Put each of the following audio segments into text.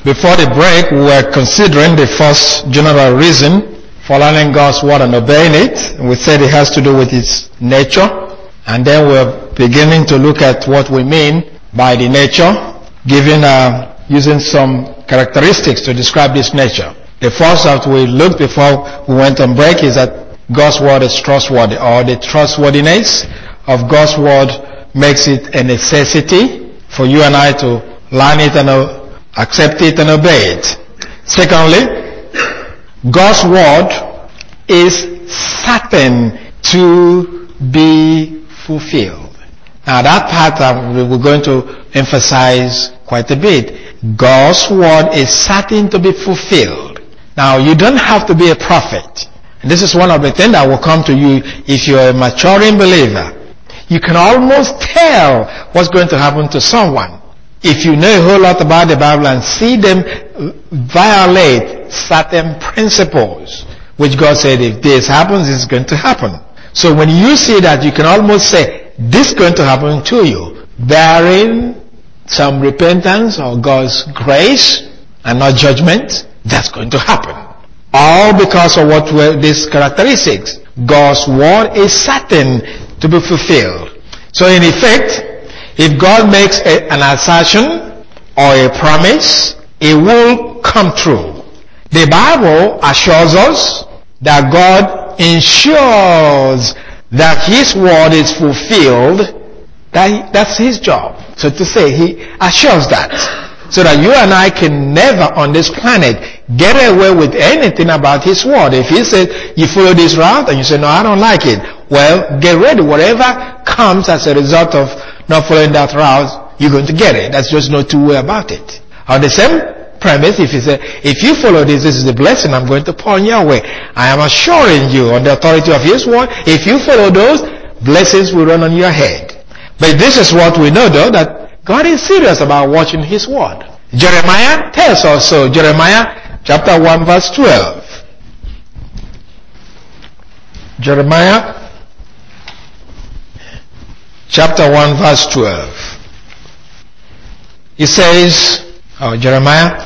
Before the break, we were considering the first general reason for learning God's word and obeying it. We said it has to do with its nature. And then we're beginning to look at what we mean by the nature, using some characteristics to describe this nature. The first that we looked before we went on break is that God's word is trustworthy, or the trustworthiness of God's word makes it a necessity for you and I to learn it and accept it and obey it. Secondly, God's word is certain to be fulfilled. Now that part we're going to emphasize quite a bit. God's word is certain to be fulfilled. Now you don't have to be a prophet. And this is one of the things that will come to you if you're a maturing believer. You can almost tell what's going to happen to someone if you know a whole lot about the Bible and see them violate certain principles, which God said if this happens, it's going to happen. So when you see that, you can almost say, this is going to happen to you, bearing some repentance or God's grace and not judgment, that's going to happen. All because of what were these characteristics. God's word is certain to be fulfilled. So in effect, if God makes an assertion or a promise, it will come true. The Bible assures us that God ensures that His word is fulfilled. That's His job. So to say, He assures that. So that you and I can never on this planet get away with anything about His word. If He says, you follow this route, and you say, no, I don't like it. Well, get ready. Whatever comes as a result of not following that route, you're going to get it. That's just no two way about it. On the same premise, if He says, if you follow this is the blessing I'm going to pour on your way. I am assuring you on the authority of His word, if you follow those, blessings will run on your head. But this is what we know though, that God is serious about watching His word. Jeremiah tells us so. Jeremiah chapter 1 verse 12. Jeremiah chapter 1 verse 12. It says, Jeremiah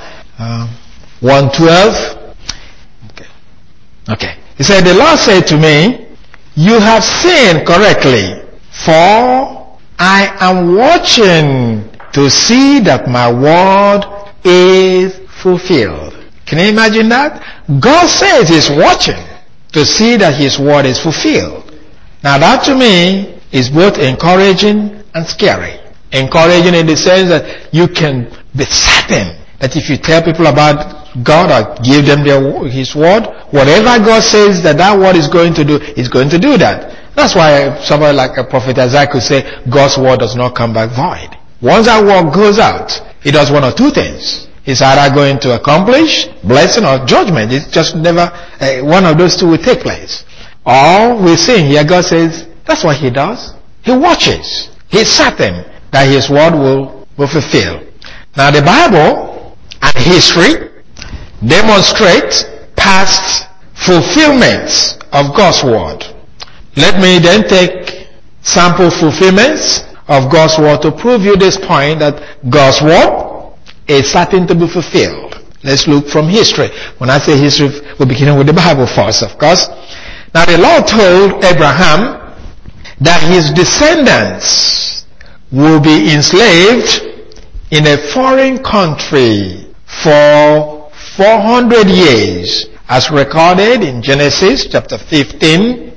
1:12. Okay. He said, the Lord said to me, you have sinned correctly, for I am watching to see that my word is fulfilled. Can you imagine that? God says He's watching to see that His word is fulfilled. Now that to me is both encouraging and scary. Encouraging in the sense that you can be certain that if you tell people about God or give them His word, whatever God says that word is going to do, is going to do that. That's why somebody like a prophet Isaiah could say, God's word does not come back void. Once that word goes out, it does one or two things. It's either going to accomplish blessing or judgment. It's just never, one of those two will take place. All we're seeing here, God says, that's what He does. He watches. He's certain that His word will fulfill. Now the Bible and history demonstrate past fulfillments of God's word. Let me then take sample fulfillments of God's word to prove you this point that God's word is certain to be fulfilled. Let's look from history. When I say history, we're beginning with the Bible first, of course. Now the Lord told Abraham that his descendants will be enslaved in a foreign country for 400 years, as recorded in Genesis chapter 15.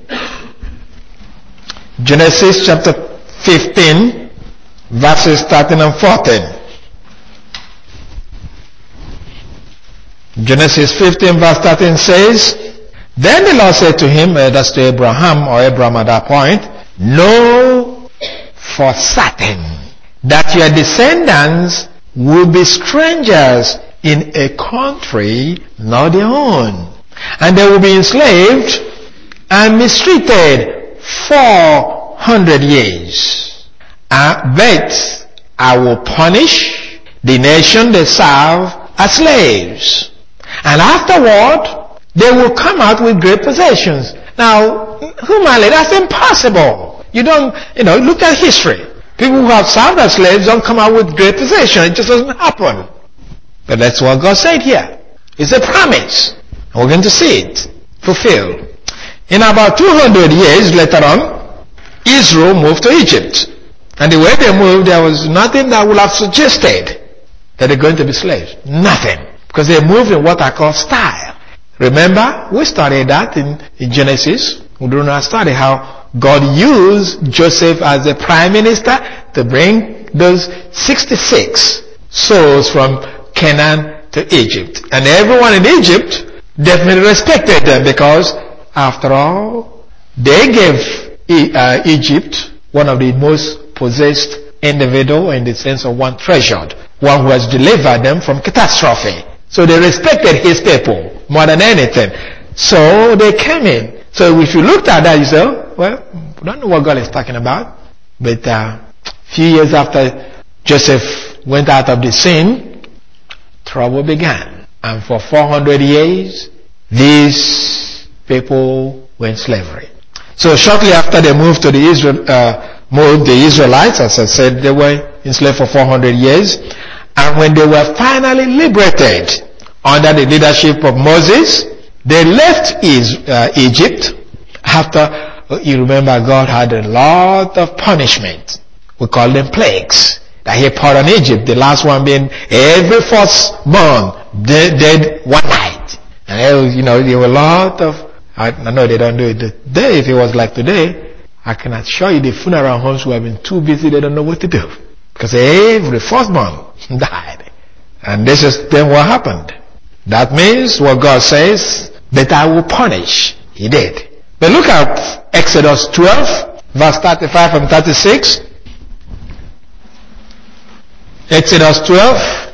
Genesis chapter 15, verses 13 and 14. Genesis 15 verse 13 says, then the Lord said to him, that's to Abraham, or Abraham at that point, know for certain that your descendants will be strangers in a country not their own, and they will be enslaved and mistreated 400 years. But I will punish the nation they serve as slaves, and afterward they will come out with great possessions. Now, humanly, that's impossible. You don't, look at history. People who have served as slaves don't come out with great possessions. It just doesn't happen. But that's what God said here. It's a promise. And we're going to see it fulfilled. In about 200 years later on, Israel moved to Egypt. And the way they moved, there was nothing that would have suggested that they're going to be slaves. Nothing. Because they moved in what I call style. Remember, we studied that in Genesis. We do not study how God used Joseph as the prime minister to bring those 66 souls from Canaan to Egypt. And everyone in Egypt definitely respected them because, after all, they gave Egypt one of the most possessed individual in the sense of one treasured, one who has delivered them from catastrophe. So they respected his people more than anything. So they came in. So if you looked at that, you say, well, we don't know what God is talking about. But a few years after Joseph went out of the scene, trouble began. And for 400 years, these people were in slavery. So shortly after they moved to the Israelites, as I said, they were enslaved for 400 years. And when they were finally liberated under the leadership of Moses, they left Egypt after, you remember, God had a lot of punishment. We call them plagues that he poured on Egypt. The last one being every firstborn dead one night. And there were a lot of, I know they don't do it today. If it was like today, I can assure you the funeral homes who have been too busy, they don't know what to do. Because every firstborn died. And this is then what happened. That means what God says, that I will punish. He did. But look at Exodus 12, verse 35 and 36. Exodus 12,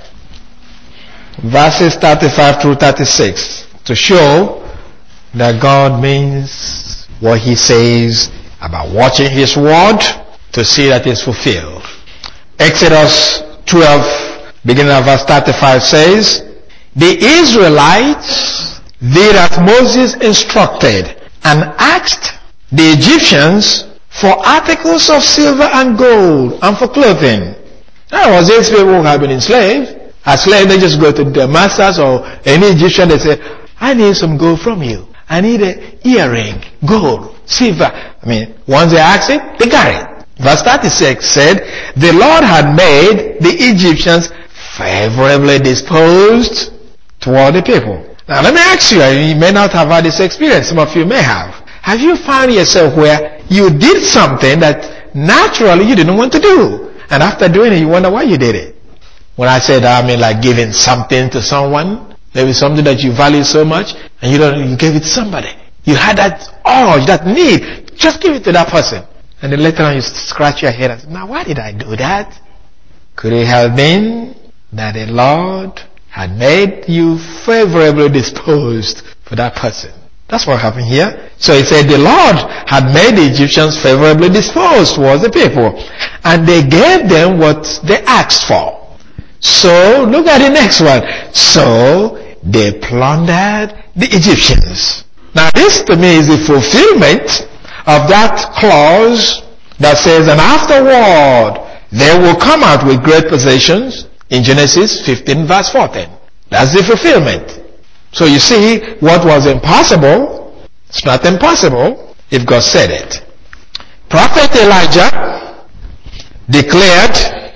verses 35 through 36. To show that God means what he says about watching his word to see that it's fulfilled. Exodus 12, beginning at verse 35 says, the Israelites did as Moses instructed and asked the Egyptians for articles of silver and gold and for clothing. That was these people who have been enslaved. As slaves, they just go to their masters or any Egyptian, they say, I need some gold from you. I need an earring, gold, silver. Once they asked it, they got it. Verse 36 said, the Lord had made the Egyptians favorably disposed toward the people. Now let me ask you, you may not have had this experience, some of you may have. Have you found yourself where you did something that naturally you didn't want to do? And after doing it, you wonder why you did it? When I said, like giving something to someone, maybe something that you value so much, and you gave it to somebody. You had that urge, that need, just give it to that person. And then later on you scratch your head and say, now why did I do that? Could it have been that the Lord had made you favorably disposed for that person? That's what happened here. So he said the Lord had made the Egyptians favorably disposed towards the people. And they gave them what they asked for. So look at the next one. So they plundered the Egyptians. Now this to me is the fulfillment of that clause that says, and afterward they will come out with great possessions in Genesis 15 verse 14. That's the fulfillment. So you see, what was impossible, it's not impossible if God said it. Prophet Elijah declared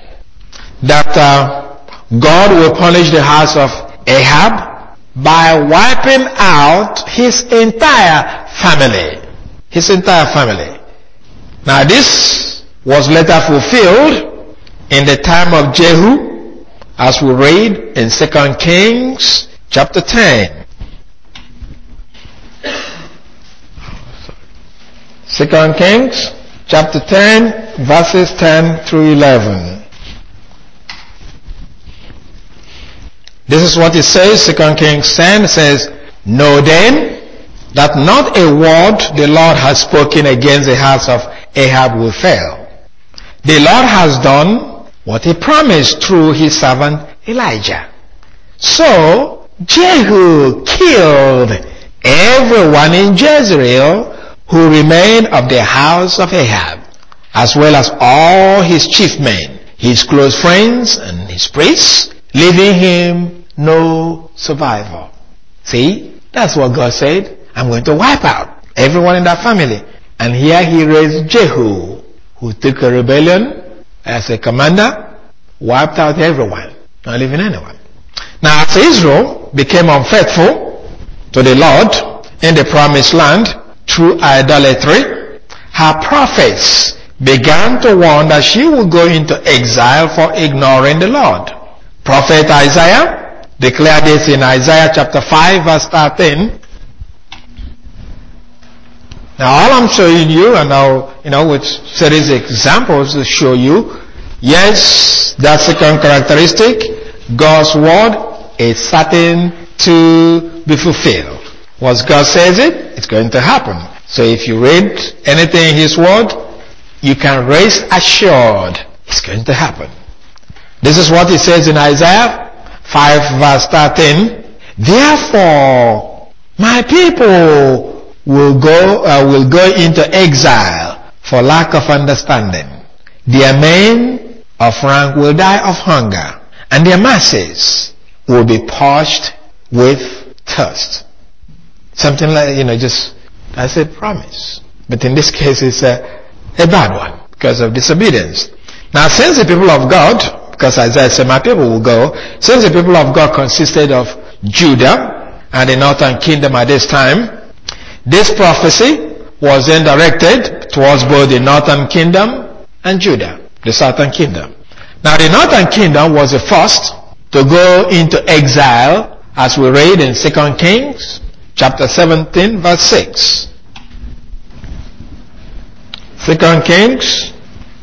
that God will punish the house of Ahab by wiping out his entire family. His entire family. Now this was later fulfilled in the time of Jehu, as we read in 2 Kings chapter 10. 2 Kings chapter 10 verses 10 through 11. This is what it says, 2 Kings 10 says, know then that not a word the Lord has spoken against the house of Ahab will fail. The Lord has done what he promised through his servant Elijah. So Jehu killed everyone in Jezreel who remained of the house of Ahab, as well as all his chief men, his close friends and his priests, leaving him no survivor. See, that's what God said. I'm going to wipe out everyone in that family. And here he raised Jehu, who took a rebellion as a commander, wiped out everyone, not leaving anyone. Now, as Israel became unfaithful to the Lord in the promised land through idolatry, her prophets began to warn that she would go into exile for ignoring the Lord. Prophet Isaiah declared this in Isaiah chapter 5 verse 13. Now all I'm showing you, and now, with series examples to show you, yes, that second characteristic, God's word is certain to be fulfilled. Once God says it, it's going to happen. So if you read anything in His word, you can rest assured it's going to happen. This is what He says in Isaiah 5 verse 13. Therefore, my people will go into exile for lack of understanding. Their men of rank will die of hunger, and their masses will be parched with thirst. Something like, that's a promise. But in this case, it's a bad one because of disobedience. Now, since the people of God, because Isaiah said, my people will go, since the people of God consisted of Judah and the northern kingdom at this time, this prophecy was then directed towards both the northern kingdom and Judah, the southern kingdom. Now, the northern kingdom was the first to go into exile, as we read in 2 Kings chapter 17 verse 6. 2 Kings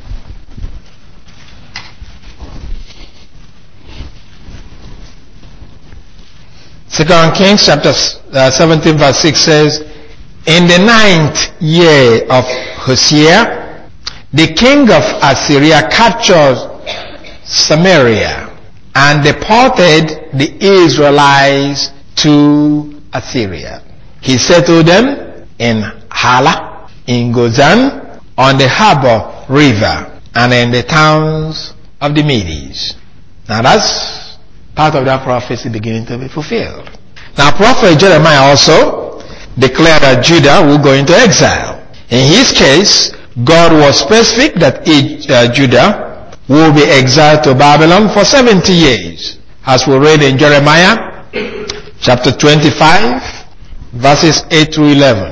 chapter 17 verse 6 says, in the 9th year of Hosea, the king of Assyria captured Samaria and deported the Israelites to Assyria. He settled them in Hala, in Gozan, on the harbor river, and in the towns of the Medes. Now that's part of that prophecy beginning to be fulfilled. Now prophet Jeremiah also declared that Judah will go into exile. In his case, God was specific that Judah will be exiled to Babylon for 70 years, as we read in Jeremiah chapter 25 verses 8 through 11.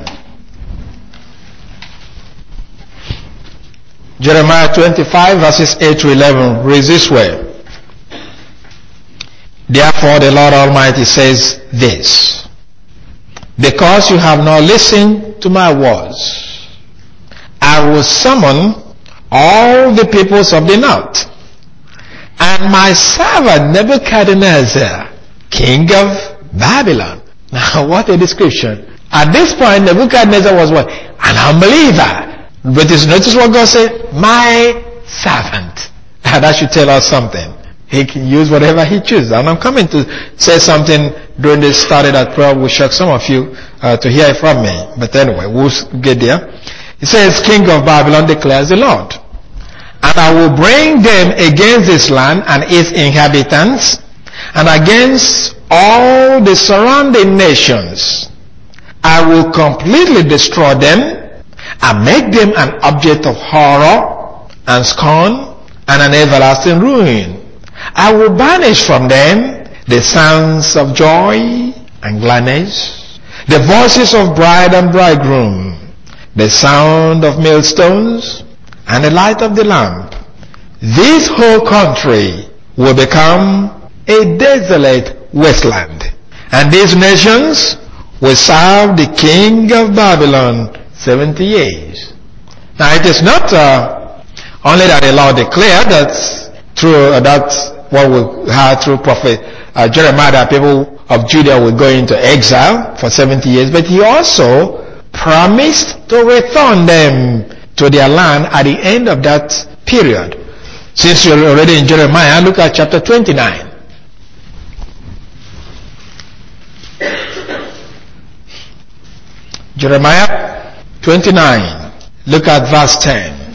Jeremiah 25 verses 8 to 11 reads this way. Therefore the Lord Almighty says this, because you have not listened to my words, I will summon all the peoples of the north, and my servant Nebuchadnezzar, king of Babylon. Now what a description. At this point Nebuchadnezzar was what? An unbeliever. But notice what God said, my servant. That should tell us something. He can use whatever he chooses. And I'm coming to say something during this study that probably will shock some of you to hear it from me. But anyway, we'll get there. He says, King of Babylon declares the Lord, and I will bring them against this land and its inhabitants, and against all the surrounding nations. I will completely destroy them and make them an object of horror and scorn and an everlasting ruin. I will banish from them the sounds of joy and gladness, the voices of bride and bridegroom, the sound of millstones, and the light of the lamp. This whole country will become a desolate wasteland, and these nations will serve the king of Babylon 70 years. Now it is not only that the Lord declared that through what we had through prophet Jeremiah, that people of Judah will go into exile for 70 years, but he also promised to return them to their land at the end of that period. Since you're already in Jeremiah, look at chapter 29. Jeremiah 29. Look at verse 10.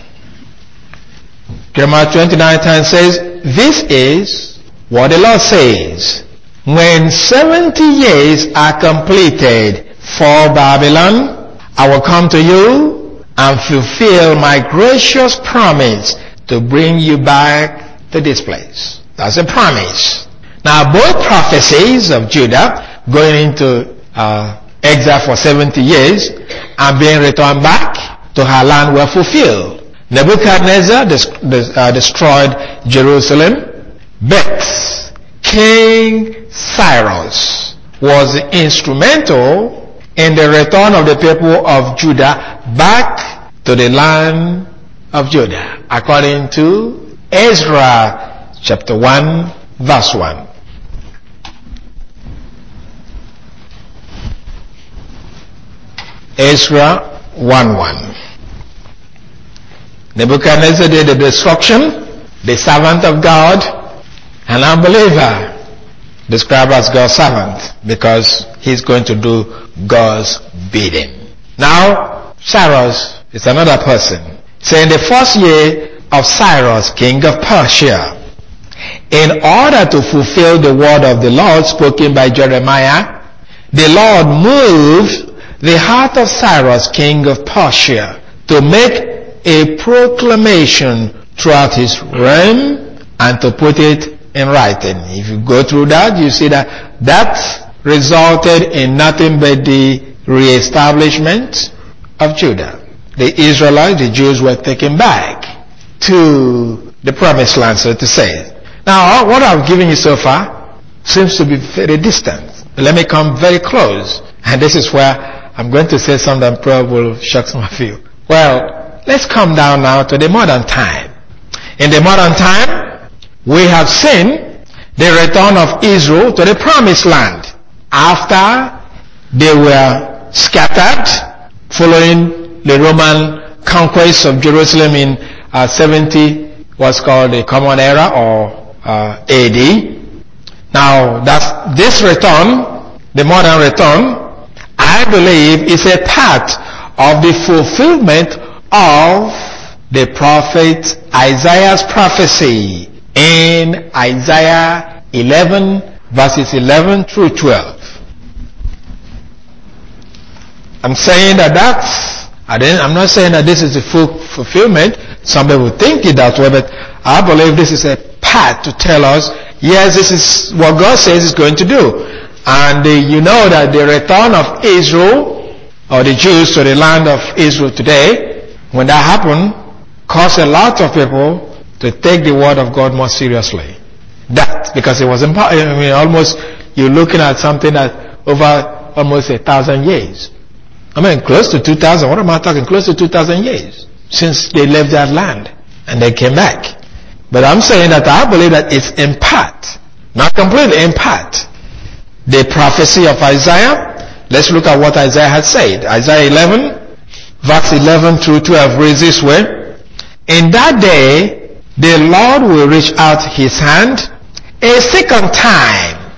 Jeremiah 29:10 says, this is what the Lord says. when 70 years are completed for Babylon, I will come to you and fulfill my gracious promise to bring you back to this place. That's a promise. Now both prophecies of Judah going into exile for 70 years and being returned back to her land were fulfilled. Nebuchadnezzar destroyed Jerusalem, but King Cyrus was instrumental in the return of the people of Judah back to the land of Judah, according to Ezra chapter 1 verse 1. Ezra 1:1. Nebuchadnezzar did the destruction, the servant of God, an unbeliever, described as God's servant, because he's going to do God's bidding. Now, Cyrus is another person. So in the first year of Cyrus, king of Persia, in order to fulfill the word of the Lord spoken by Jeremiah, the Lord moved the heart of Cyrus, king of Persia, to make a proclamation throughout his reign and to put it in writing. If you go through that, you see that resulted in nothing but the reestablishment of Judah. The Israelites, the Jews, were taken back to the promised land, so to say. Now, what I've given you so far seems to be very distant. Let me come very close. And this is where I'm going to say something that probably will shock some of you. Well, let's come down now to the modern time. In the modern time, we have seen the return of Israel to the promised land after they were scattered following the Roman conquest of Jerusalem in 70, what's called the Common Era or AD. Now, this return, the modern return, I believe is a part of the fulfillment of the prophet Isaiah's prophecy in Isaiah 11 verses 11 through 12. I'm saying I'm not saying that this is the full fulfillment. Some people think it that way, but I believe this is a part to tell us, yes, this is what God says He's going to do. And you know that the return of Israel, or the Jews to the land of Israel today, when that happened, caused a lot of people to take the word of God more seriously. That, because it was almost, you're looking at something that over almost 1,000 years. I mean, close to 2,000. What am I talking? Close to 2,000 years since they left that land and they came back. But I'm saying that I believe that it's in part, not completely, in part, the prophecy of Isaiah. Let's look at what Isaiah had said. Isaiah 11, verse 11 through 12 reads this way. In that day, the Lord will reach out His hand a second time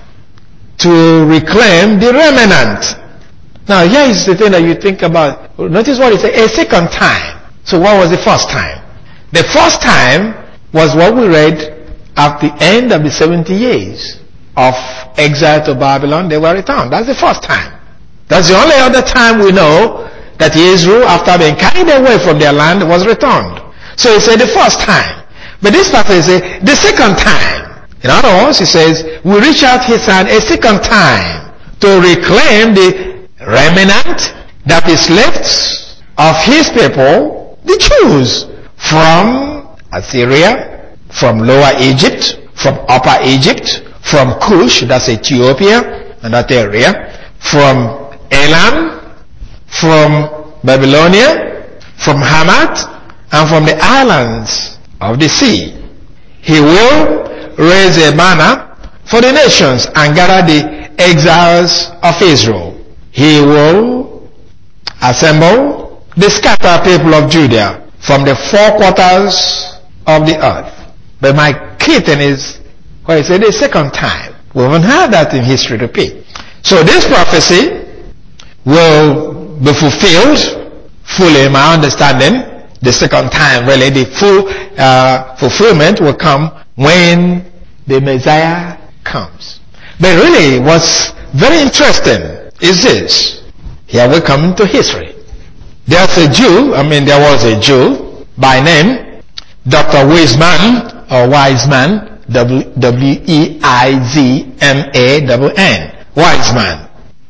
to reclaim the remnant. Now, here is the thing that you think about. Notice what it says, a second time. So what was the first time? The first time was what we read at the end of the 70 years of exile to Babylon. They were returned. That's the first time. That's the only other time we know that Israel, after being carried away from their land, was returned. So he said the first time. But this passage says the second time. In other words, he says, we reach out His hand a second time to reclaim the remnant that is left of His people, the Jews, from Assyria, from Lower Egypt, from Upper Egypt, from Cush, that's Ethiopia and that area, from Elam, from Babylonia, from Hamath, and from the islands of the sea. He will raise a banner for the nations and gather the exiles of Israel. He will assemble the scattered people of Judah from the four quarters of the earth. But my key thing is, well, he said the second time. We haven't had that in history repeat. So this prophecy will be fulfilled fully, in my understanding. The second time, really, the full fulfillment will come when the Messiah comes. But really, what's very interesting is this. Here we come into history. There was a Jew by name Dr. Weizmann, or Weizmann, W-E-I-Z-M-A-N-N, Weizmann.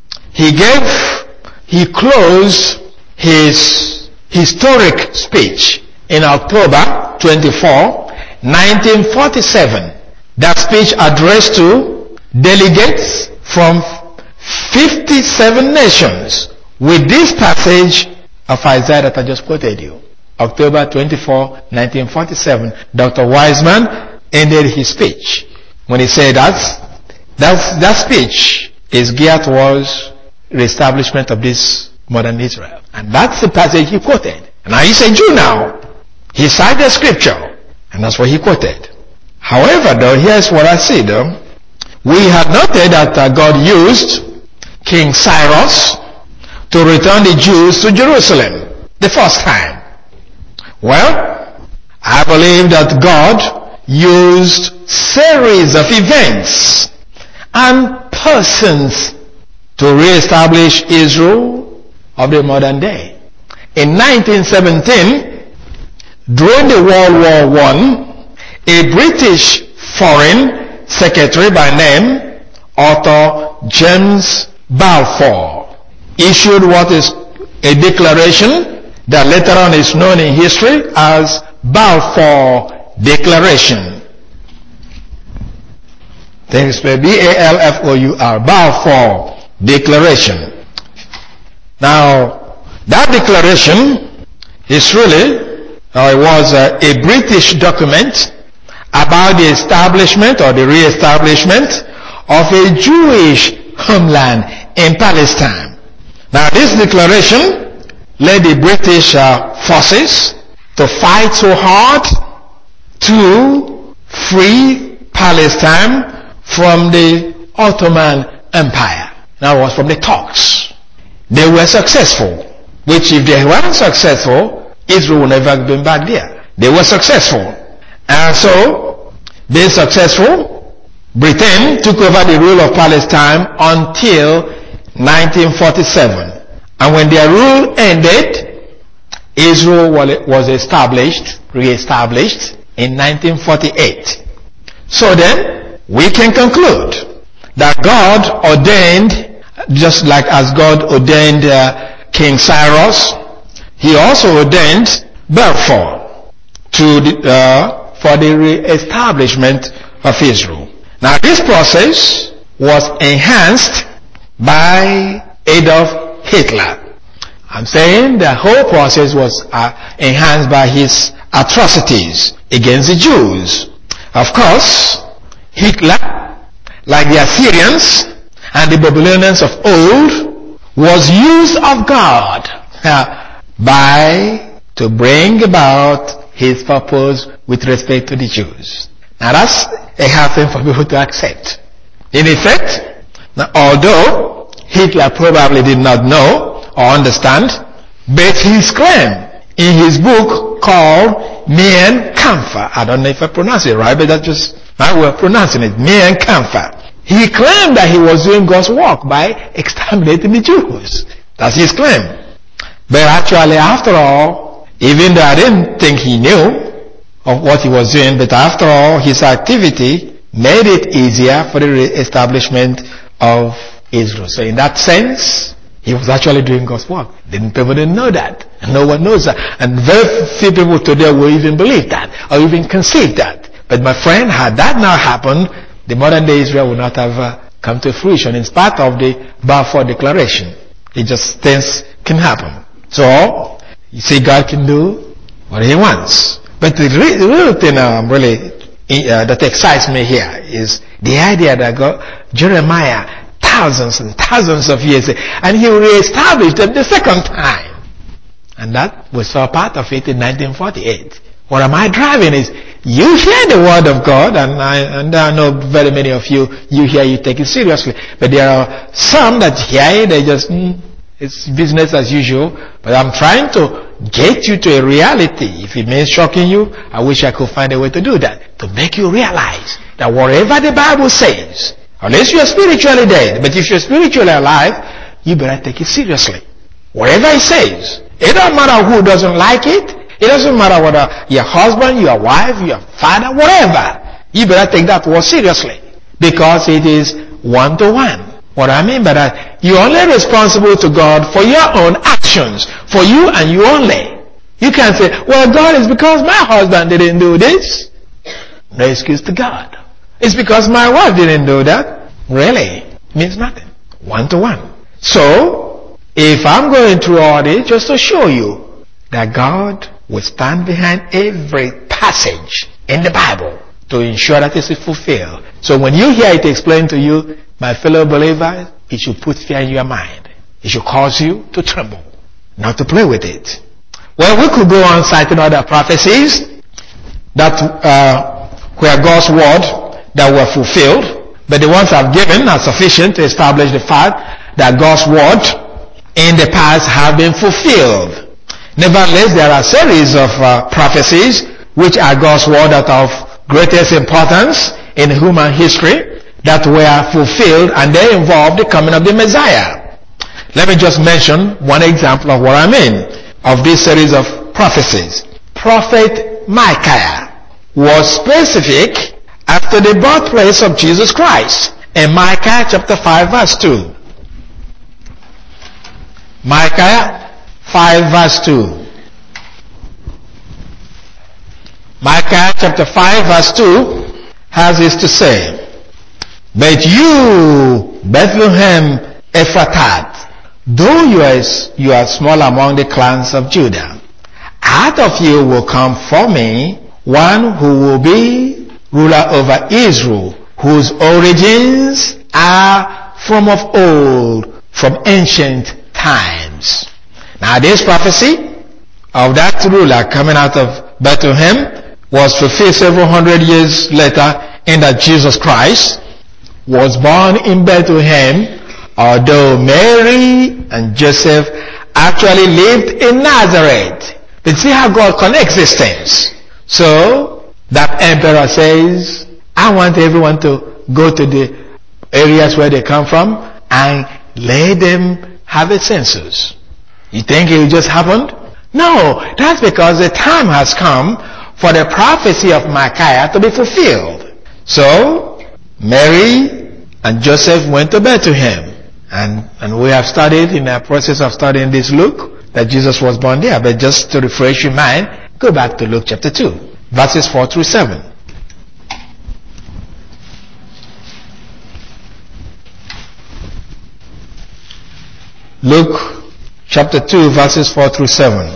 He closed his historic speech in October 24, 1947. That speech addressed to delegates from 57 nations with this passage of Isaiah that I just quoted you. October 24, 1947, Dr. Weizmann ended his speech when he said that speech is geared towards the establishment of this modern Israel. And that's the passage he quoted. And now he's a Jew now. He cited scripture, and that's what he quoted. However, though, here's what I see, though. We had noted that God used King Cyrus to return the Jews to Jerusalem the first time. Well, I believe that God used series of events and persons to re-establish Israel of the modern day. In 1917, during the World War I, a British Foreign Secretary by name Arthur James Balfour issued what is a declaration that later on is known in history as Balfour Declaration. Thanks, B-A-L-F-O-U-R, Balfour Declaration. Now, that declaration is was a British document about the establishment or the re-establishment of a Jewish homeland in Palestine. Now, this declaration led the British forces to fight so hard to free Palestine from the Ottoman Empire. Now, it was from the Turks. They were successful, which if they weren't successful, Israel would never have been back there. They were successful. And so, being successful, Britain took over the rule of Palestine until 1947. And when their rule ended, Israel was re-established in 1948. So then, we can conclude that God ordained, just like as God ordained King Cyrus, he also ordained Balfour for the re-establishment of Israel. Now this process was enhanced by Adolf Hitler. I'm saying the whole process was enhanced by his atrocities against the Jews. Of course, Hitler, like the Assyrians and the Babylonians of old, was used of God to bring about his purpose with respect to the Jews. Now that's a hard thing for people to accept. In effect, now, although Hitler probably did not know or understand, but his claim in his book called Mein Kampf, I don't know if I pronounce it right, but that's just my way of pronouncing it, Mein Kampf. He claimed that he was doing God's work by exterminating the Jews. That's his claim. But actually, after all, even though I didn't think he knew of what he was doing, but after all, his activity made it easier for the establishment of Israel. So in that sense, he was actually doing God's work. People didn't know that. And no one knows that. And very few people today will even believe that or even conceive that. But my friend, had that not happened, the modern day Israel would not have come to fruition in spite of the Balfour Declaration. It just things can happen. So, you see, God can do what he wants. But the real thing that excites me here is the idea that Jeremiah, thousands and thousands of years, and he reestablished them the second time. And that we saw part of it in 1948. What am I driving is, you hear the word of God, and I know very many of you hear, you take it seriously. But there are some that hear it, they just, it's business as usual. But I'm trying to get you to a reality. If it means shocking you, I wish I could find a way to do that. To make you realize that whatever the Bible says, Unless you are spiritually dead. But if you're spiritually alive, you better take it seriously. Whatever he says. It doesn't matter who doesn't like it. It doesn't matter whether your husband, your wife, your father, whatever. You better take that word seriously. Because it is one-to-one. What I mean by that, you're only responsible to God for your own actions. For you and you only. You can't say, well, God, it's because my husband didn't do this. No excuse to God. It's because my wife didn't do that. Really? Means nothing. One-to-one. So, if I'm going through all this, just to show you that God will stand behind every passage in the Bible to ensure that it is fulfilled. So when you hear it explained to you, my fellow believers, it should put fear in your mind. It should cause you to tremble, not to play with it. Well, we could go on citing other prophecies that were God's word that were fulfilled, but the ones I've given are sufficient to establish the fact that God's word in the past have been fulfilled. Nevertheless, there are series of prophecies which are God's word that are of greatest importance in human history that were fulfilled, and they involve the coming of the Messiah. Let me just mention one example of what I mean of this series of prophecies. Prophet Micaiah was specific after the birthplace of Jesus Christ in Micaiah chapter 5 verse 2. Micaiah 5 verse 2. Micaiah chapter 5 verse 2 has this to say, but you, Bethlehem Ephrathah, though you are small among the clans of Judah, out of you will come for me one who will be ruler over Israel, whose origins are from of old, from ancient times. Now this prophecy of that ruler coming out of Bethlehem was fulfilled several hundred years later in that Jesus Christ was born in Bethlehem, although Mary and Joseph actually lived in Nazareth. But see how God connects these things. So that emperor says, I want everyone to go to the areas where they come from and let them have a census. You think it just happened? No, that's because the time has come for the prophecy of Micaiah to be fulfilled. So, Mary and Joseph went to Bethlehem. And we have studied in the process of studying this Luke that Jesus was born there. But just to refresh your mind, go back to Luke chapter 2, verses 4 through 7. Luke chapter 2 verses 4 through 7.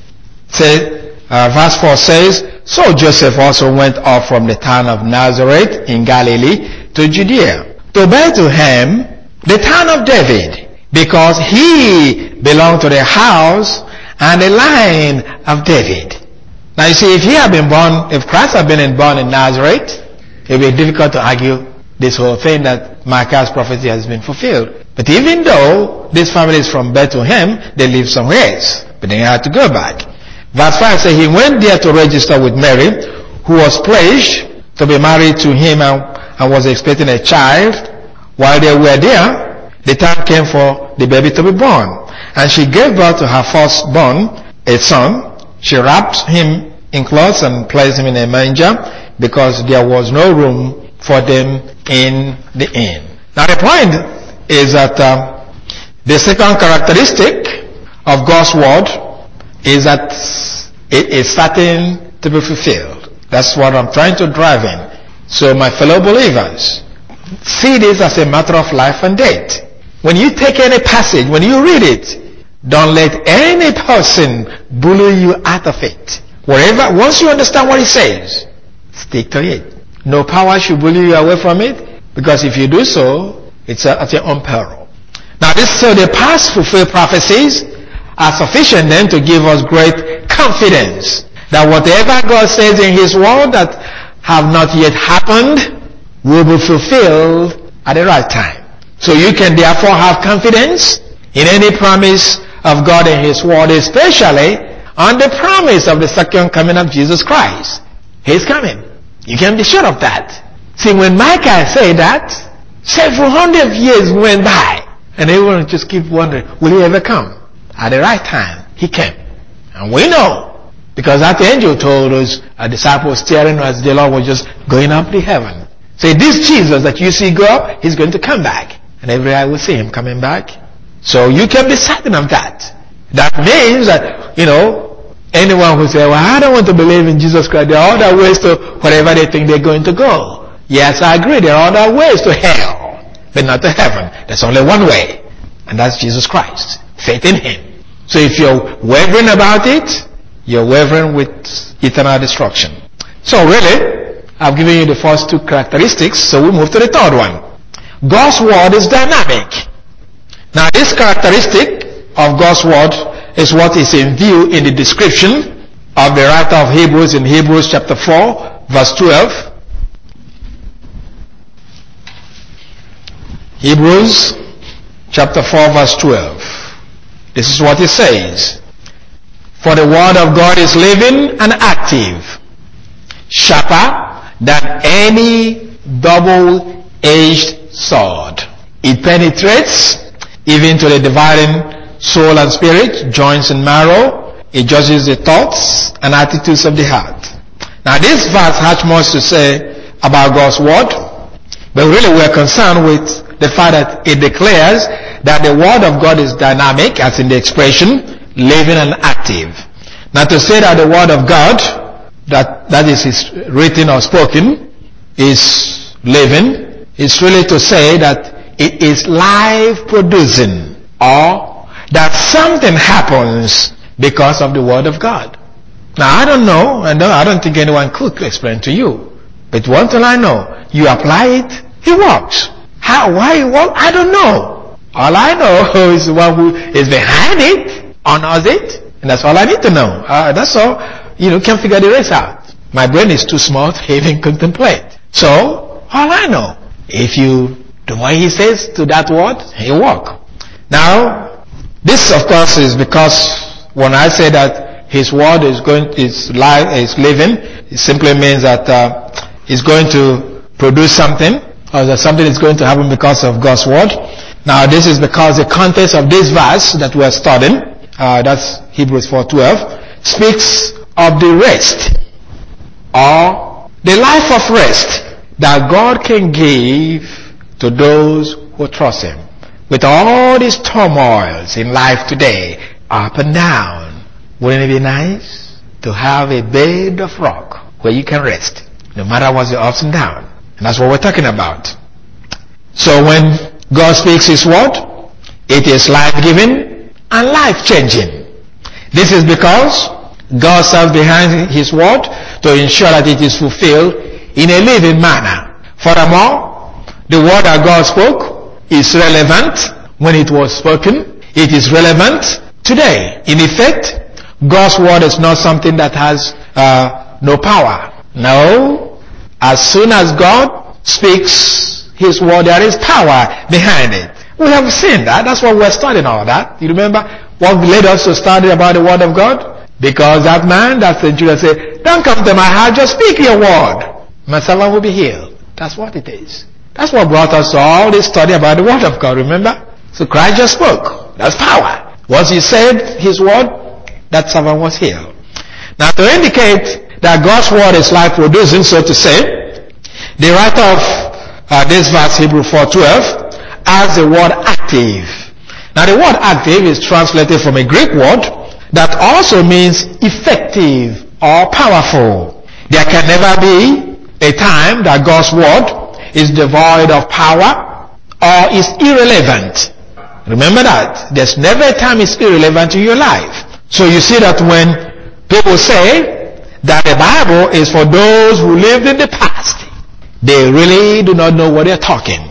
Verse 4 says, so Joseph also went off from the town of Nazareth in Galilee to Judea, to Bethlehem, the town of David, because he belonged to the house and the line of David. Now you see, if Christ had been born in Nazareth, it would be difficult to argue this whole thing that Micaiah's prophecy has been fulfilled. But even though this family is from Bethlehem, they live somewhere else. But they had to go back. Verse 5 says, he went there to register with Mary, who was pledged to be married to him and was expecting a child. While they were there, the time came for the baby to be born. And she gave birth to her firstborn, a son. She wrapped him in cloths and placed him in a manger because there was no room for them in the inn. Now the point is that the second characteristic of God's word is that it is starting to be fulfilled. That's what I'm trying to drive in. So my fellow believers, see this as a matter of life and death. When you take any passage, when you read it, don't let any person bully you out of it. Once you understand what it says, stick to it. No power should bully you away from it, because if you do so, it's at your own peril. Now the past fulfilled prophecies are sufficient then to give us great confidence that whatever God says in His word that have not yet happened will be fulfilled at the right time. So you can therefore have confidence in any promise of God in His word, especially on the promise of the second coming of Jesus Christ. He's coming. You can be sure of that. See, when Micaiah said that, Several hundred years went by. And everyone just keep wondering, will he ever come? At the right time, he came. And we know, because that angel told us, our disciples staring as the Lord was just going up to heaven. Say, this Jesus that you see go up, he's going to come back. And every eye will see him coming back. So you can be certain of that. That means that, anyone who says, well, I don't want to believe in Jesus Christ, there are other ways to whatever they think they're going to go. Yes, I agree, there are other ways to hell, but not to heaven. There's only one way, and that's Jesus Christ. Faith in him. So if you're wavering about it, you're wavering with eternal destruction. So really, I've given you the first two characteristics, so we move to the third one. God's word is dynamic. Now this characteristic of God's word is what is in view in the description of the writer of Hebrews in Hebrews chapter 4 verse 12. Hebrews chapter 4 verse 12. This is what it says. For the word of God is living and active, sharper than any double-edged sword. It penetrates even to the dividing soul and spirit, joints and marrow. It judges the thoughts and attitudes of the heart. Now this verse has much to say about God's word, but really we are concerned with the fact that it declares that the word of God is dynamic, as in the expression, living and active. Now to say that the word of God, that is written or spoken, is living, is really to say that it is life producing, or that something happens because of the word of God. Now I don't know, I don't think anyone could explain to you, but one thing I know, you apply it, it works. How, why it works, I don't know. All I know is the one who is behind it, honors it, and that's all I need to know. That's all. Can't figure the rest out. My brain is too small to even contemplate. So, all I know, if you do what he says to that word, he'll work. Now, this of course is because when I say that his word is living, it simply means that it's going to produce something, or that something is going to happen because of God's word. Now this is because the context of this verse that we are studying, that's Hebrews 4:12, speaks of the rest, or the life of rest that God can give to those who trust him. With all these turmoils in life today, up and down, wouldn't it be nice to have a bed of rock where you can rest, no matter what's the ups and downs? And that's what we're talking about. So when God speaks his word, it is life-giving and life-changing. This is because God stands behind his word to ensure that it is fulfilled in a living manner. Furthermore, the word that God spoke is relevant when it was spoken. It is relevant today. In effect, God's word is not something that has no power. No. As soon as God speaks his word, there is power behind it. We have seen that. That's why we're studying all that. You remember what led us to study about the word of God? Because that man, that centurion said, don't come to my house, just speak your word. My servant will be healed. That's what it is. That's what brought us to all this study about the word of God, remember? So Christ just spoke. That's power. Once he said his word, that servant was healed. Now to indicate that God's word is life producing, so to say, the writer of this verse, Hebrews 4:12, adds the word active. Now the word active is translated from a Greek word that also means effective or powerful. There can never be a time that God's word is devoid of power or is irrelevant. Remember that. There's never a time it's irrelevant to your life. So you see that when people say that the Bible is for those who lived in the past, they really do not know what they're talking.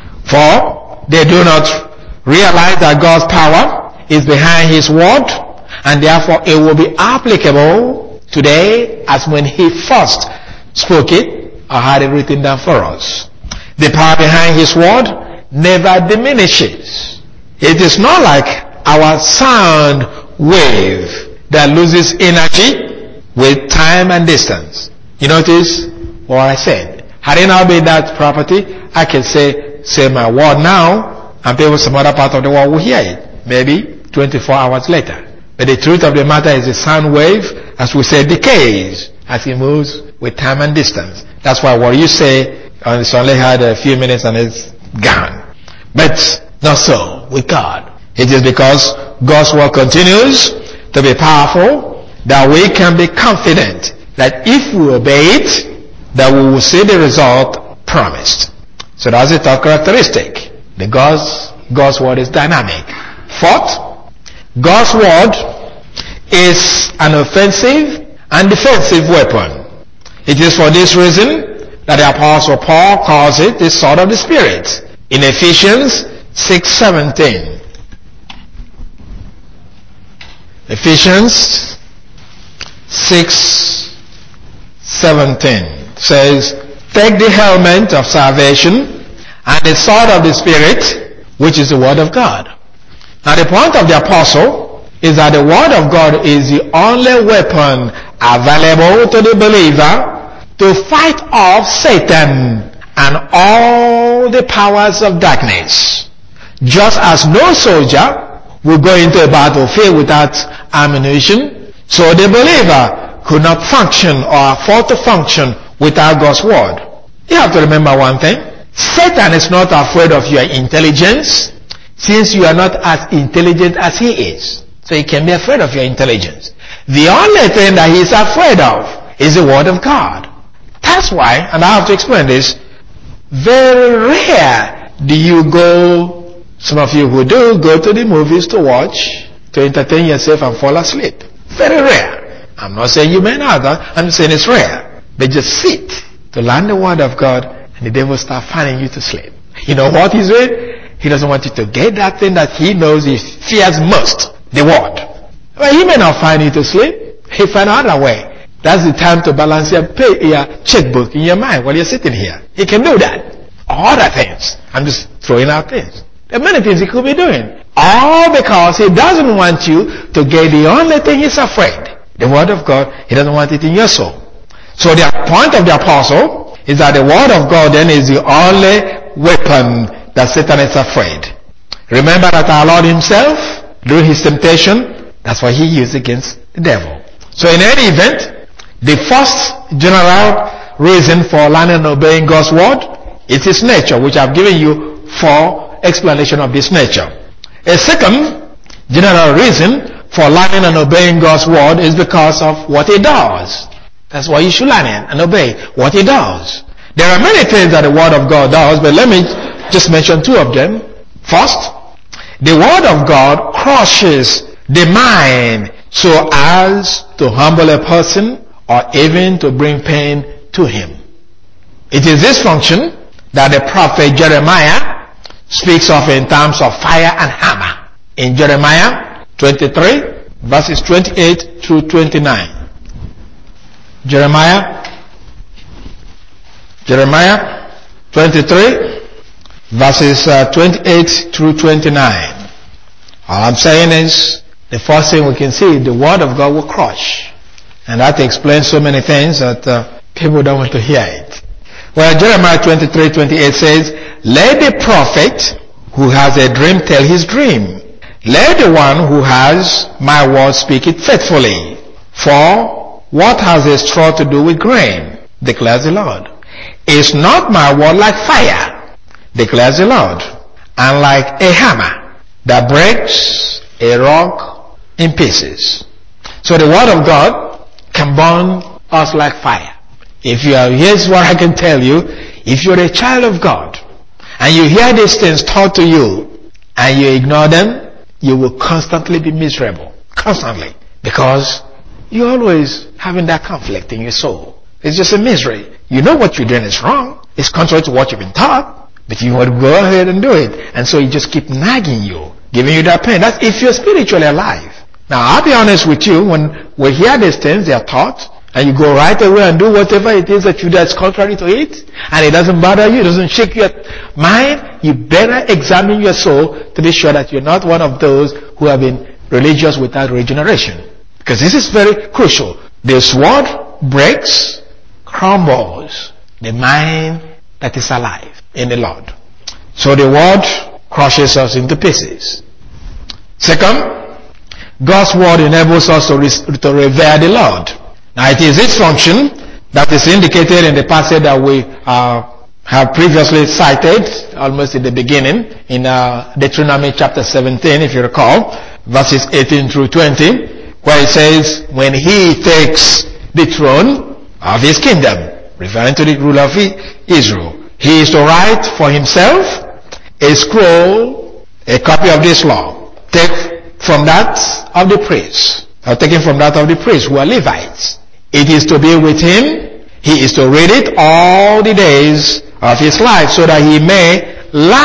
For they do not realize that God's power is behind his word, and therefore it will be applicable today as when he first spoke it or had it written down for us. The power behind his word never diminishes. It is not like our sound wave that loses energy with time and distance. You notice what I said? Had it not been that property, I can say say my word now, and people from some other part of the world will hear it, maybe 24 hours later. But the truth of the matter is the sound wave, as we say, decays as it moves with time and distance. That's why what you say, it's only had a few minutes and it's gone. But not so with God. It is because God's word continues to be powerful that we can be confident that if we obey it, that we will see the result promised. So that's the third characteristic. God's word is dynamic. Fourth, God's word is an offensive and defensive weapon. It is for this reason that the Apostle Paul calls it the sword of the Spirit in Ephesians 6:17. Ephesians 6:17 says, take the helmet of salvation and the sword of the Spirit, which is the word of God. Now the point of the apostle is that the word of God is the only weapon available to the believer to fight off Satan and all the powers of darkness. Just as no soldier will go into a battlefield without ammunition, so the believer could not function or afford to function without God's word. You have to remember one thing. Satan is not afraid of your intelligence, since you are not as intelligent as he is. So he can be afraid of your intelligence. The only thing that he is afraid of is the word of God. That's why, and I have to explain this, very rare do you go, some of you who do, go to the movies to watch, to entertain yourself and fall asleep. Very rare. I'm not saying you may not, I'm saying it's rare. But just sit to learn the word of God and the devil start finding you to sleep. You know what he's doing? He doesn't want you to get that thing that he knows he fears most, the word. Well, he may not find you to sleep. He'll find another way. That's the time to balance your checkbook in your mind while you're sitting here. He can do that. Other things. I'm just throwing out things. There are many things he could be doing. All because he doesn't want you to get the only thing he's afraid. The word of God, he doesn't want it in your soul. So the point of the apostle is that the word of God then is the only weapon that Satan is afraid. Remember that our Lord himself, during his temptation, that's what he used against the devil. So in any event, the first general reason for learning and obeying God's word is its nature, which I've given you for explanation of this nature. A second general reason for learning and obeying God's word is because of what it does. That's why you should learn it and obey what it does. There are many things that the word of God does, but let me just mention two of them. First, the word of God crushes the mind so as to humble a person or even to bring pain to him. It is this function that the prophet Jeremiah speaks of in terms of fire and hammer. In Jeremiah 23, verses 28 through 29. Jeremiah 23, verses 28 through 29. All I'm saying is, the first thing we can see, the word of God will crush. And that explains so many things that people don't want to hear it. Well, Jeremiah 23:28 says, let the prophet who has a dream tell his dream. Let the one who has my word speak it faithfully. For what has a straw to do with grain? Declares the Lord. Is not my word like fire? Declares the Lord. And like a hammer that breaks a rock in pieces. So the word of God can burn us like fire. Here's what I can tell you. If you're a child of God and you hear these things taught to you and you ignore them, you will constantly be miserable. Constantly. Because you're always having that conflict in your soul. It's just a misery. You know what you're doing is wrong. It's contrary to what you've been taught. But you want to go ahead and do it. And so you just keep nagging you, giving you that pain. That's if you're spiritually alive. Now, I'll be honest with you. When we hear these things, they are taught. And you go right away and do whatever it is that you do that's contrary to it. And it doesn't bother you. It doesn't shake your mind. You better examine your soul to be sure that you're not one of those who have been religious without regeneration. Because this is very crucial. This word breaks, crumbles the mind that is alive in the Lord. So the word crushes us into pieces. Second, God's word enables us to revere the Lord. Now it is this function that is indicated in the passage that we have previously cited almost in the beginning in Deuteronomy chapter 17, if you recall, verses 18 through 20, where it says, when he takes the throne of his kingdom, referring to the ruler of Israel, he is to write for himself a scroll, a copy of this law, take from that of the priests, or taken from that of the priests who are Levites. It is to be with him. He is to read it all the days of his life so that he may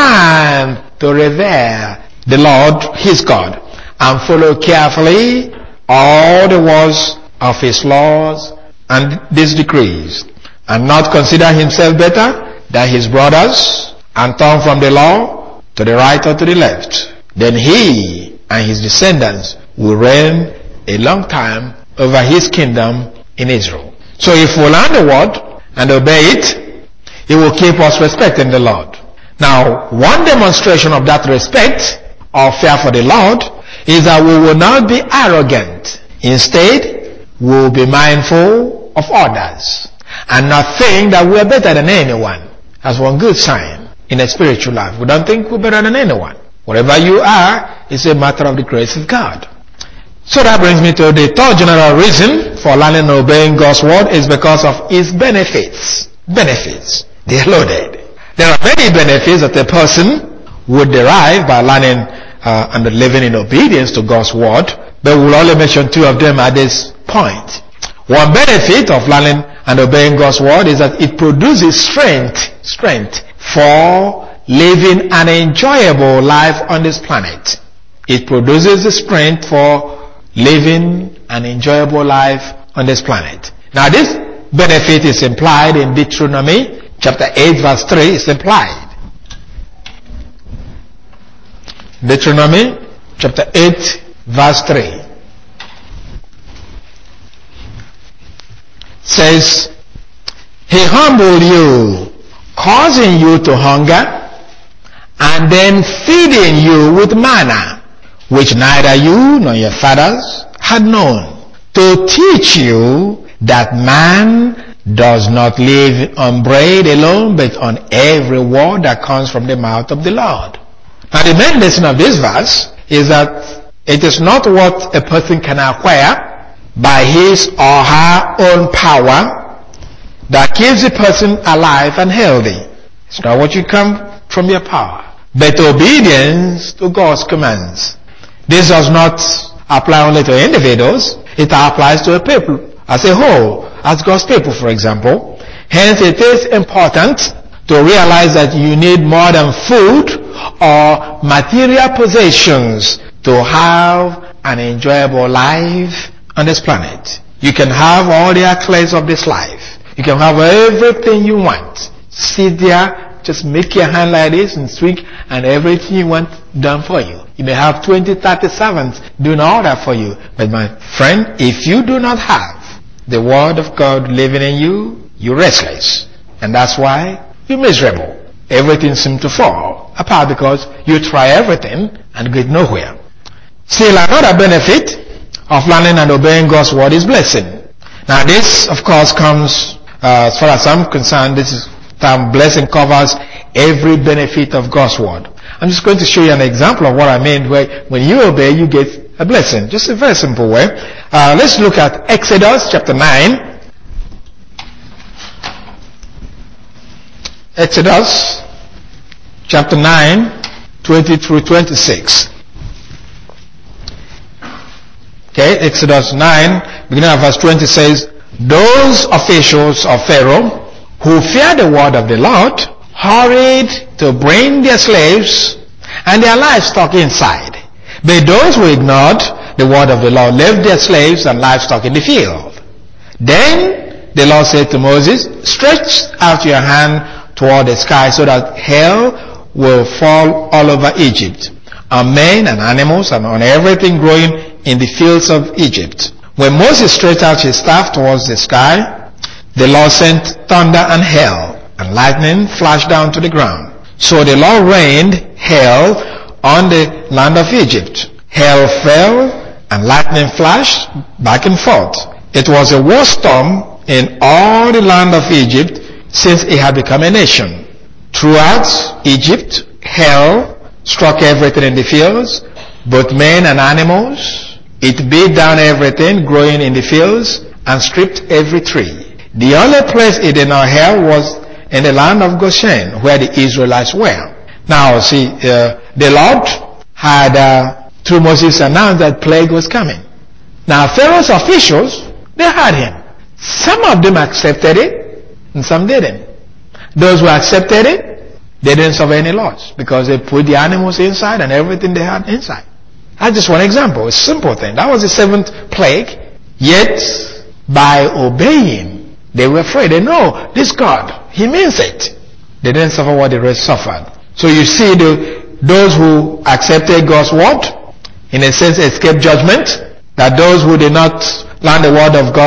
learn to revere the Lord his God and follow carefully all the words of his laws and these decrees, and not consider himself better than his brothers and turn from the law to the right or to the left. Then he and his descendants will reign a long time over his kingdom in Israel. So if we learn the word and obey it, it will keep us respecting the Lord. Now, one demonstration of that respect or fear for the Lord is that we will not be arrogant. Instead, we will be mindful of others and not think that we are better than anyone. That's one good sign in a spiritual life. We don't think we're better than anyone. Whatever you are is a matter of the grace of God. So that brings me to the third general reason for learning and obeying God's word is because of its benefits. Benefits. They are loaded. There are many benefits that a person would derive by learning and living in obedience to God's word, but we'll only mention two of them at this point. One benefit of learning and obeying God's word is that it produces strength for living an enjoyable life on this planet. It produces the strength for living an enjoyable life on this planet. Now this benefit is implied in Deuteronomy chapter 8 verse 3. It's implied. Deuteronomy chapter 8 verse 3 says, he humbled you, causing you to hunger, and then feeding you with manna, which neither you nor your fathers had known, to teach you that man does not live on bread alone, but on every word that comes from the mouth of the Lord. Now the main lesson of this verse is that it is not what a person can acquire by his or her own power that keeps a person alive and healthy. It's not what you come from your power, but obedience to God's commands. This does not apply only to individuals. It applies to a people as a whole, as God's people, for example. Hence, it is important to realize that you need more than food or material possessions to have an enjoyable life on this planet. You can have all the accolades of this life. You can have everything you want. Sit there, just make your hand like this and swing, and everything you want done for you. You may have 20, 30 servants doing all that for you. But my friend, if you do not have the word of God living in you, you're restless. And that's why you're miserable. Everything seems to fall apart because you try everything and get nowhere. Still, another benefit of learning and obeying God's word is blessing. Now this, of course, comes, as far as I'm concerned, this term blessing covers every benefit of God's word. I'm just going to show you an example of what I mean, where when you obey, you get a blessing. Just a very simple way. Let's look at Exodus chapter 9. Exodus chapter 9, 20 through 26. Okay, Exodus 9, beginning of verse 20 says, those officials of Pharaoh who feared the word of the Lord hurried to bring their slaves and their livestock inside. But those who ignored the word of the Lord left their slaves and livestock in the field. Then the Lord said to Moses, stretch out your hand toward the sky so that hail will fall all over Egypt, on men and animals and on everything growing in the fields of Egypt. When Moses stretched out his staff towards the sky, the Lord sent thunder and hail, and lightning flashed down to the ground. So the Lord rained hail on the land of Egypt. Hail fell and lightning flashed back and forth. It was a war storm in all the land of Egypt since it had become a nation. Throughout Egypt, hail struck everything in the fields, both men and animals. It beat down everything growing in the fields and stripped every tree. The only place it did not hail was in the land of Goshen, where the Israelites were. Now, see, the Lord had, through Moses, announced that plague was coming. Now, Pharaoh's officials, they had him. Some of them accepted it, and some didn't. Those who accepted it, they didn't suffer any loss, because they put the animals inside and everything they had inside. That's just one example, a simple thing. That was the 7th plague. Yet, by obeying, they were afraid. They know, this God, He means it. They didn't suffer what the rest suffered. So you see, those who accepted God's word, in a sense, escaped judgment. That those who did not learn the word of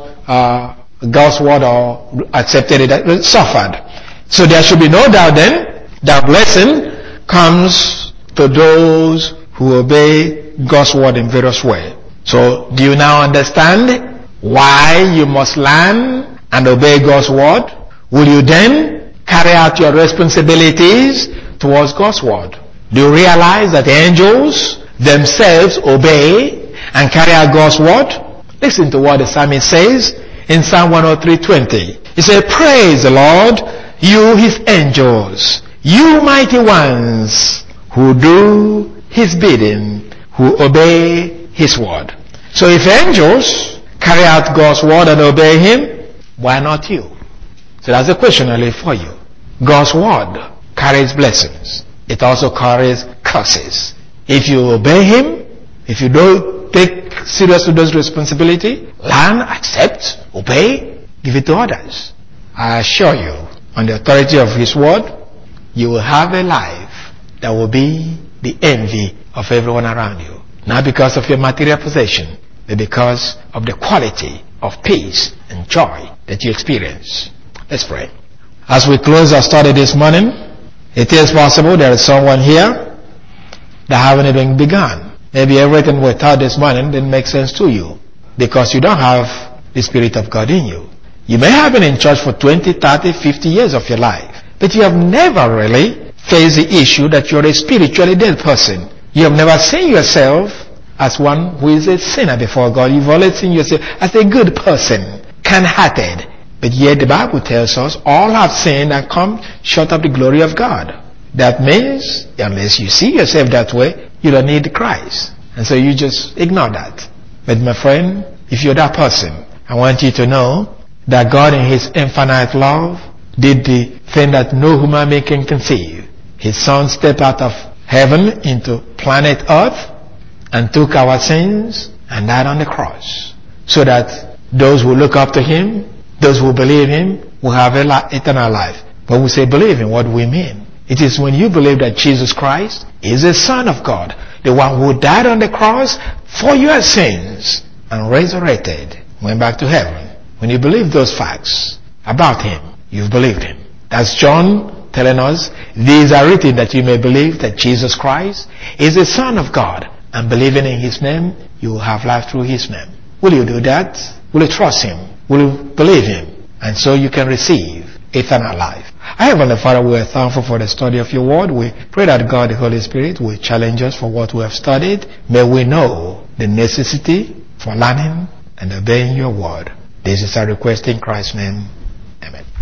God's word or accepted it, suffered. So there should be no doubt then that blessing comes to those who obey God's word in various ways. So do you now understand why you must learn and obey God's word? Will you then carry out your responsibilities towards God's word? Do you realize that angels themselves obey and carry out God's word? Listen to what the psalmist says in Psalm 103:20. He said, praise the Lord, you His angels, you mighty ones who do His bidding, who obey His word. So if angels carry out God's word and obey Him, why not you? So that's the question I leave for you. God's word carries blessings. It also carries curses. If you obey Him, if you don't take seriously those responsibility, learn, accept, obey, give it to others. I assure you, on the authority of His word, you will have a life that will be the envy of everyone around you. Not because of your material possession, but because of the quality of peace and joy that you experience. Let's pray. As we close our study this morning, it is possible there is someone here that haven't even begun. Maybe everything we taught this morning didn't make sense to you because you don't have the Spirit of God in you. You may have been in church for 20, 30, 50 years of your life, but you have never really faced the issue that you're a spiritually dead person. You have never seen yourself as one who is a sinner before God. You've always seen yourself as a good person, kind-hearted. But yet the Bible tells us all have sinned and come short of the glory of God. That means, unless you see yourself that way, you don't need Christ. And so you just ignore that. But my friend, if you're that person, I want you to know that God in His infinite love did the thing that no human being can conceive. His Son stepped out of heaven into planet Earth and took our sins and died on the cross. So that those who look up to Him, those who believe Him, will have eternal life. When we say believe Him, what do we mean? It is when you believe that Jesus Christ is the Son of God, the one who died on the cross for your sins and resurrected, went back to heaven. When you believe those facts about Him, you've believed Him. That's John telling us, these are written that you may believe that Jesus Christ is the Son of God, and believing in His name, you will have life through His name. Will you do that? Will you trust Him? Will you believe Him? And so you can receive eternal life. Our Heavenly Father, we are thankful for the study of your word. We pray that God, the Holy Spirit, will challenge us for what we have studied. May we know the necessity for learning and obeying your word. This is our request in Christ's name. Amen.